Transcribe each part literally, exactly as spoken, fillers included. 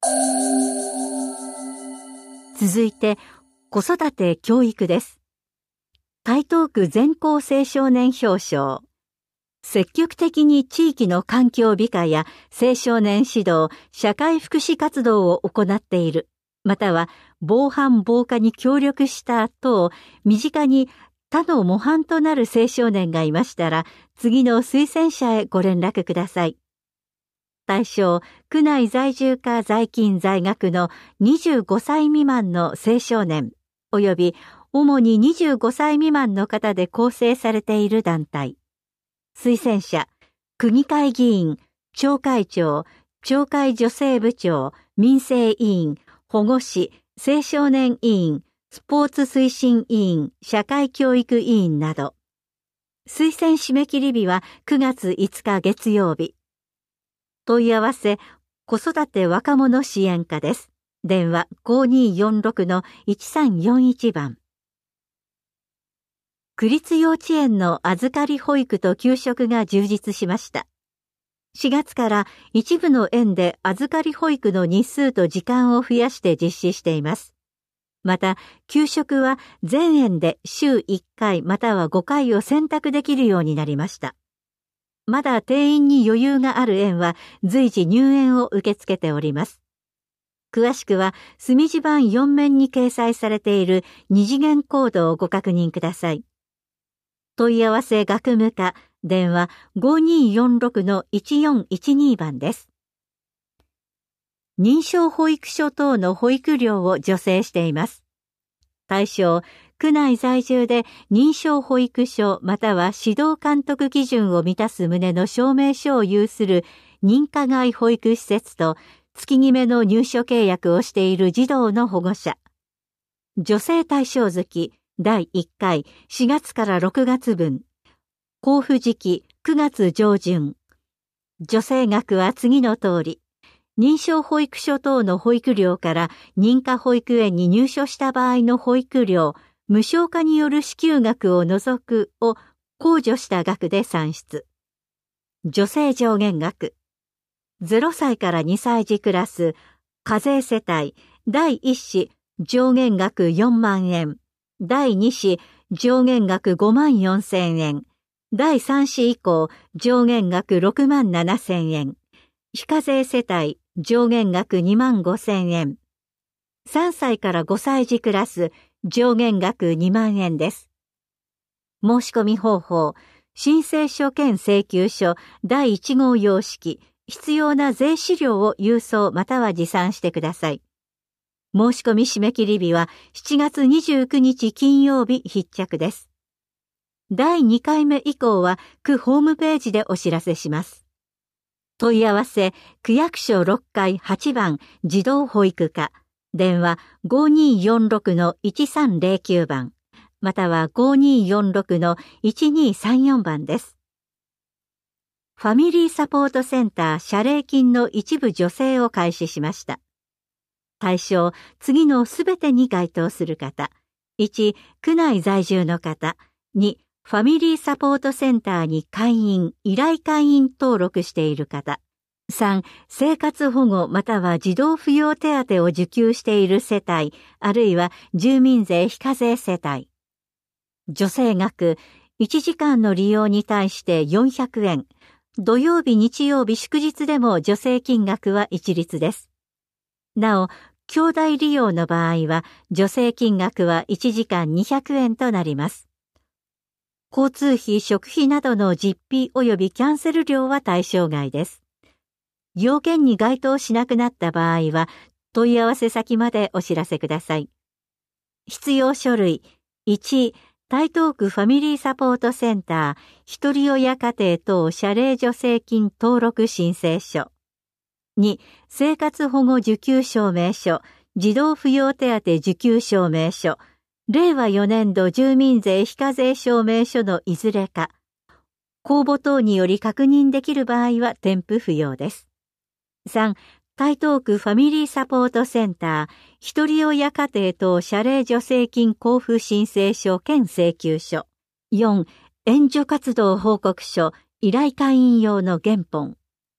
続いて、子育て教育です。台東区全校青少年表彰。積極的に地域の環境美化や青少年指導、社会福祉活動を行っている、または防犯防火に協力した等、身近に他の模範となる青少年がいましたら、次の推薦者へご連絡ください。対象、区内在住か在勤在学のにじゅうごさい未満の青少年、及び主ににじゅうごさい未満の方で構成されている団体。推薦者、区議会議員、町会長、町会女性部長、民生委員、保護士、青少年委員、スポーツ推進委員、社会教育委員など。推薦締め切り日はくがついつか月曜日。問い合わせ、子育て若者支援課です。電話 ごにーよんろくのいちさんよんいち 番。区立幼稚園の預かり保育と給食が充実しました。しがつから一部の園で預かり保育の日数と時間を増やして実施しています。また、給食は全園で週いっかいまたはごかいを選択できるようになりました。まだ定員に余裕がある園は随時入園を受け付けております。詳しくは墨字版よん面に掲載されている二次元コードをご確認ください。問い合わせ学務課、電話 ごにーよんろくのいちよんいちに 番です。認証保育所等の保育料を助成しています。対象、区内在住で認証保育所または指導監督基準を満たす旨の証明書を有する認可外保育施設と月決めの入所契約をしている児童の保護者。助成対象月だいいっかいしがつからろくがつ分。交付時期くがつ上旬。助成額は次の通り。認証保育所等の保育料から認可保育園に入所した場合の保育料、無償化による支給額を除くを控除した額で算出。助成上限額。ゼロさいからにさい児クラス、課税世帯、だいいっ子上限額よんまんえん、だいに子上限額ごまんよんせんえん、だいさん子以降上限額ろくまんななせんえん、非課税世帯上限額にまんごせんえん、さんさいからごさい児クラス上限額にまんえんです。申し込み方法、申請書兼請求書だいいち号様式、必要な税資料を郵送または持参してください。申し込み締め切り日はしちがつにじゅうくにち金曜日必着です。だいにかいめ以降は区ホームページでお知らせします。問い合わせ、区役所ろっかいはち番児童保育課、電話 ごにーよんろくのいちさんぜろきゅう 番、または ごにーよんろくのいちにーさんよん 番です。ファミリーサポートセンター謝礼金の一部助成を開始しました。対象、次のすべてに該当する方。いち、区内在住の方。に、ファミリーサポートセンターに会員、依頼会員登録している方。さん、生活保護または児童扶養手当を受給している世帯、あるいは住民税非課税世帯。助成額、いちじかんの利用に対してよんひゃくえん。土曜日、日曜日、祝日でも助成金額は一律です。なお、兄弟利用の場合は、助成金額はいちじかんにひゃくえんとなります。交通費、食費などの実費及びキャンセル料は対象外です。要件に該当しなくなった場合は、問い合わせ先までお知らせください。必要書類、いち、台東区ファミリーサポートセンター、一人親家庭等謝礼助成金登録申請書。に、生活保護受給証明書、児童扶養手当受給証明書、れいわよねんど住民税非課税証明書のいずれか。公募等により確認できる場合は添付不要です。さん、台東区ファミリーサポートセンター、一人親家庭等謝礼助成金交付申請書兼請求書。よん、援助活動報告書、依頼会員用の原本。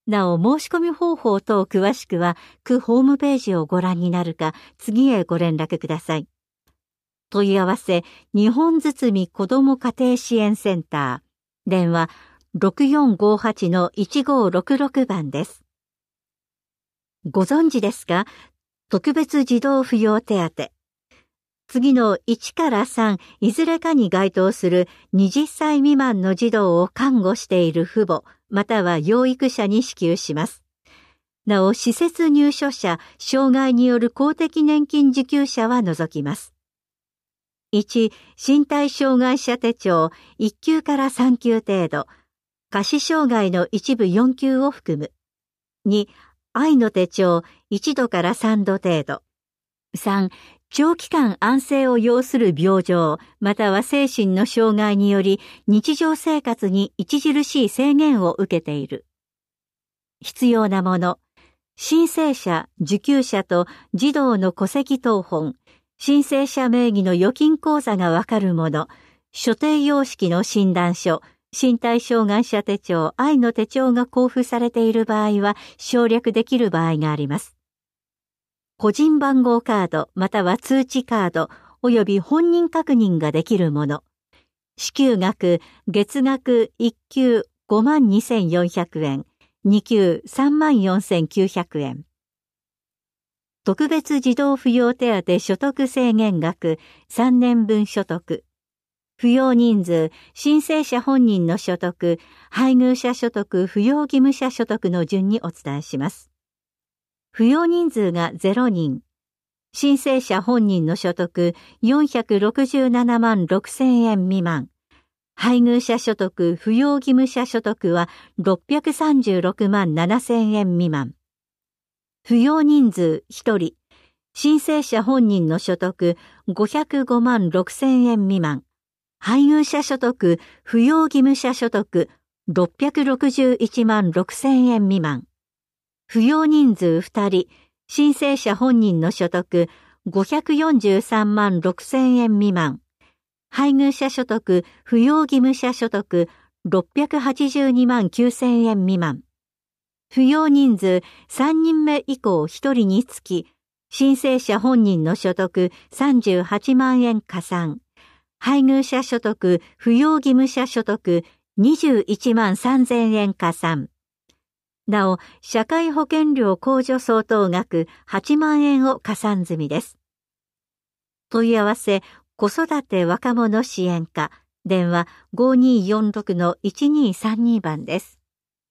なお、申し込み方法等詳しくは、区ホームページをご覧になるか、次へご連絡ください。問い合わせ、日本堤子ども家庭支援センター。電話、ろくよんごはちのいちごろくろくばんです。ご存知ですか？特別児童扶養手当。次のいちからさん、いずれかに該当するはたち未満の児童を看護している父母、または養育者に支給します。なお、施設入所者、障害による公的年金受給者は除きます。いち、身体障害者手帳いっきゅうからさんきゅう程度、下肢障害の一部よんきゅうを含む。に、愛の手帳いちどからさんど程度。さん、長期間安静を要する病状、または精神の障害により日常生活に著しい制限を受けている。必要なもの、申請者、受給者と児童の戸籍謄本、申請者名義の預金口座がわかるもの、所定様式の診断書、身体障害者手帳、愛の手帳が交付されている場合は省略できる場合があります。個人番号カードまたは通知カード及び本人確認ができるもの。支給額、月額いっ級ごまんにせんよんひゃくえん、に級さんまんよんせんきゅうひゃくえん。特別児童扶養手当所得制限額さんねんぶん所得。扶養人数、申請者本人の所得、配偶者所得、扶養義務者所得の順にお伝えします。扶養人数がゼロにん。申請者本人の所得よんひゃくろくじゅうななまんろくせんえん未満。配偶者所得、扶養義務者所得はろっぴゃくさんじゅうろくまんななせんえん未満。扶養人数ひとり。申請者本人の所得ごひゃくごまんろくせんえん未満。配偶者所得、扶養義務者所得ろっぴゃくろくじゅういちまんろくせんえん未満。扶養人数ふたり、申請者本人の所得ごひゃくよんじゅうさんまんろくせんえん未満。配偶者所得、扶養義務者所得ろっぴゃくはちじゅうにまんきゅうせんえん未満。扶養人数さんにんめ以降ひとりにつき、申請者本人の所得さんじゅうはちまんえん加算。配偶者所得、扶養義務者所得にじゅういちまんさんぜんえん加算。なお、社会保険料控除相当額はちまんえんを加算済みです。問い合わせ、子育て若者支援課、電話 ごにーよんろくのいちにーさんに 番です。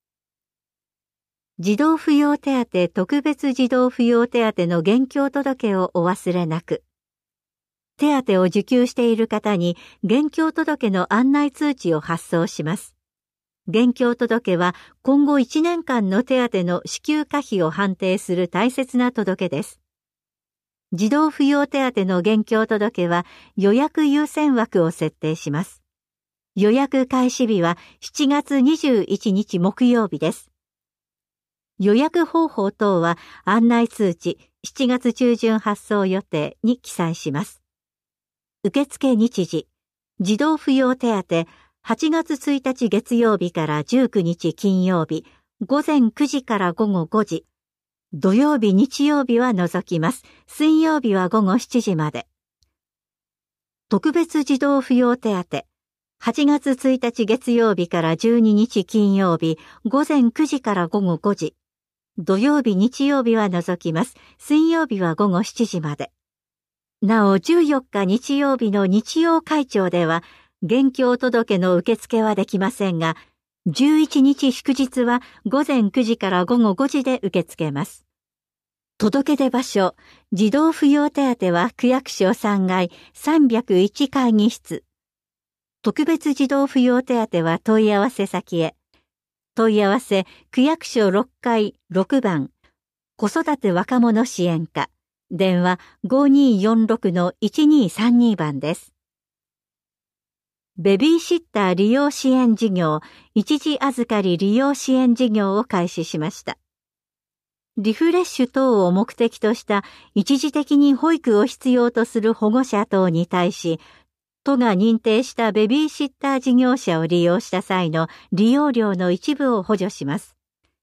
児童扶養手当特別児童扶養手当の現況届をお忘れなく。手当を受給している方に現況届の案内通知を発送します。現況届は今後いちねんかんの手当の支給可否を判定する大切な届けです。児童扶養手当の現況届は予約優先枠を設定します。予約開始日はしちがつにじゅういちにち木曜日です。予約方法等は案内通知しちがつちゅうじゅん発送予定に記載します。受付日時、児童扶養手当はちがつついたち月曜日からじゅうくにち金曜日、午前くじから午後ごじ。土曜日日曜日は除きます。水曜日は午後しちじまで。特別児童扶養手当はちがつついたち月曜日からじゅうににち金曜日、午前くじから午後ごじ。土曜日日曜日は除きます。水曜日は午後しちじまで。なおじゅうよっか日曜日の日曜開庁では、現況届の受付はできませんが、じゅういちにち祝日は午前くじから午後ごじで受け付けます。届け出場所、児童扶養手当は区役所さんがいさんびゃくいち会議室。特別児童扶養手当は問い合わせ先へ。問い合わせ、区役所ろっかいろくばん、子育て若者支援課、電話 ごにーよんろくのいちにーさんに 番です。ベビーシッター利用支援事業、一時預かり利用支援事業を開始しました。リフレッシュ等を目的とした一時的に保育を必要とする保護者等に対し、都が認定したベビーシッター事業者を利用した際の利用料の一部を補助します。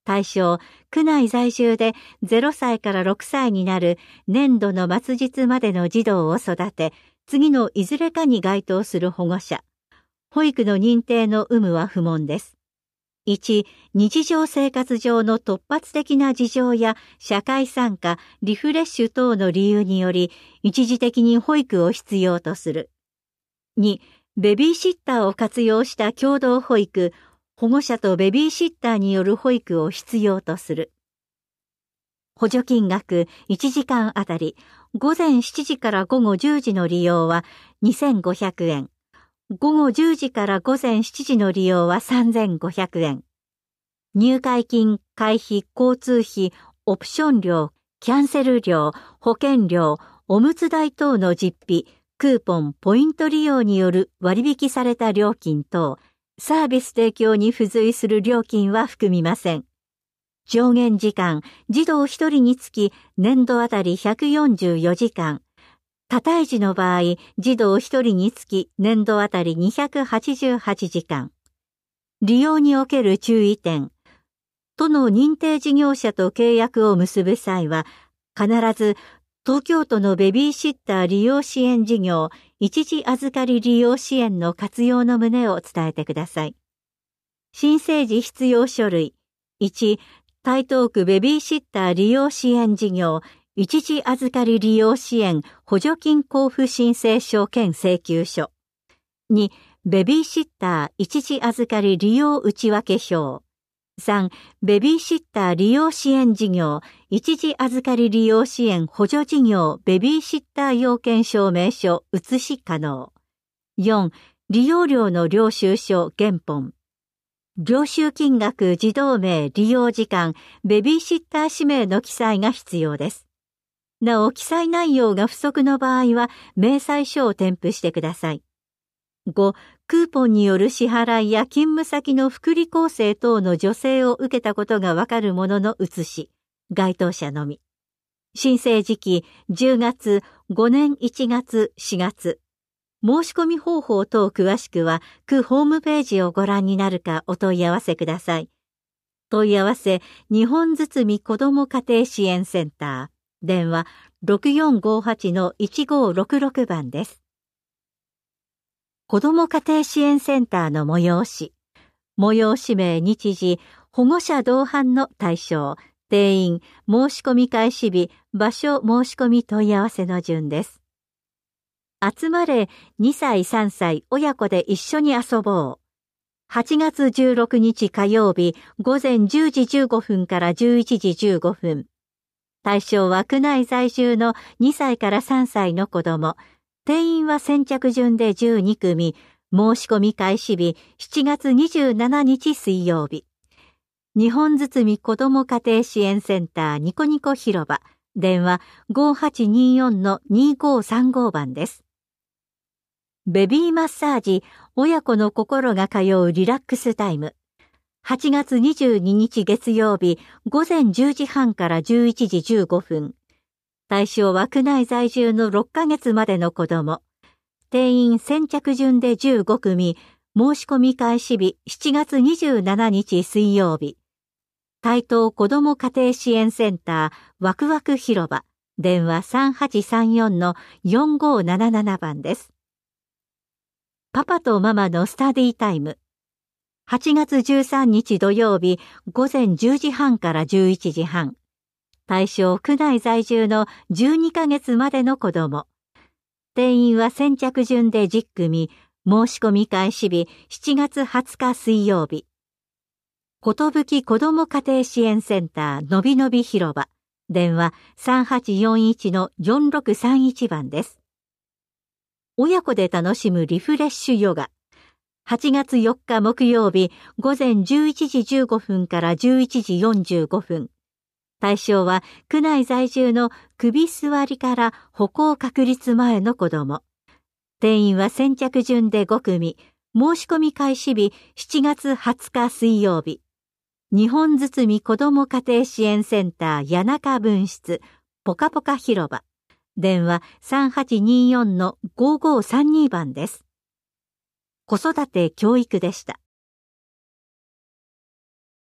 対象、区内在住でゼロさいからろくさいになる年度の末日までの児童を育て、次のいずれかに該当する保護者。保育の認定の有無は不問です。いち、日常生活上の突発的な事情や社会参加、リフレッシュ等の理由により、一時的に保育を必要とする。に、ベビーシッターを活用した共同保育、保護者とベビーシッターによる保育を必要とする。補助金額いちじかんあたり、午前しちじから午後じゅうじの利用はにせんごひゃくえん。午後じゅうじから午前しちじの利用はさんぜんごひゃくえん。入会金、会費、交通費、オプション料、キャンセル料、保険料、おむつ代等の実費、クーポン、ポイント利用による割引された料金等、サービス提供に付随する料金は含みません。上限時間、児童ひとりにつき年度あたりひゃくよんじゅうよじかん。多胎児の場合、児童ひとりにつき年度あたりにひゃくはちじゅうはちじかん。利用における注意点。都の認定事業者と契約を結ぶ際は、必ず東京都のベビーシッター利用支援事業、一時預かり利用支援の活用の旨を伝えてください。申請時必要書類。いち、台東区ベビーシッター利用支援事業、一時預かり利用支援補助金交付申請書兼請求書。に、ベビーシッター一時預かり利用内訳表。さん、ベビーシッター利用支援事業、一時預かり利用支援補助事業ベビーシッター要件証明書写し可能。よん、利用料の領収書原本。領収金額、児童名、利用時間、ベビーシッター氏名の記載が必要です。なお、記載内容が不足の場合は、明細書を添付してください。ご、クーポンによる支払いや勤務先の福利厚生等の助成を受けたことがわかるものの写し、該当者のみ。申請時期、じゅうがつ、ごねんいちがつ、しがつ。申し込み方法等詳しくは、区ホームページをご覧になるかお問い合わせください。問い合わせ、日本堤子ども家庭支援センター。電話 ろくよんごはちのいちごろくろく 番です。子ども家庭支援センターの催し。催し名日時、保護者同伴の対象、定員、申し込み開始日、場所申し込み問い合わせの順です。集まれにさいさんさい親子で一緒に遊ぼう。はちがつじゅうろくにち火曜日午前じゅうじじゅうごふんからじゅういちじじゅうごふん。対象は区内在住のにさいからさんさいの子供。定員は先着順でじゅうにくみ。申し込み開始日しちがつにじゅうしちにち水曜日。日本堤子ども家庭支援センターニコニコ広場。電話 ごはちによんのにごさんご 番です。ベビーマッサージ、親子の心が通うリラックスタイム。はちがつにじゅうににち月曜日、午前じゅうじはんからじゅういちじじゅうごふん。対象は区内在住のろっかげつまでの子供。定員先着順でじゅうごくみ。申し込み開始日しちがつにじゅうしちにち水曜日。台東子ども家庭支援センターワクワク広場。電話 さんはちさんよんのよんごななな 番です。パパとママのスタディタイム。はちがつじゅうさんにち土曜日午前じゅうじはんからじゅういちじはん。対象区内在住のじゅうにかげつまでの子供。定員は先着順でじゅっくみ。申し込み開始日しちがつはつか水曜日。ことぶき子ども家庭支援センターのびのび広場。電話 さんはちよんいちのよんろくさんいち 番です。親子で楽しむリフレッシュヨガ。はちがつよっか木曜日午前じゅういちじじゅうごふんからじゅういちじよんじゅうごふん。対象は区内在住の首座りから歩行確立前の子供。定員は先着順でごくみ。申し込み開始日しちがつはつか水曜日。日本堤子ども家庭支援センター谷中分室ポカポカ広場。電話 さんはちによんのごごさんに 番です。子育て教育でした。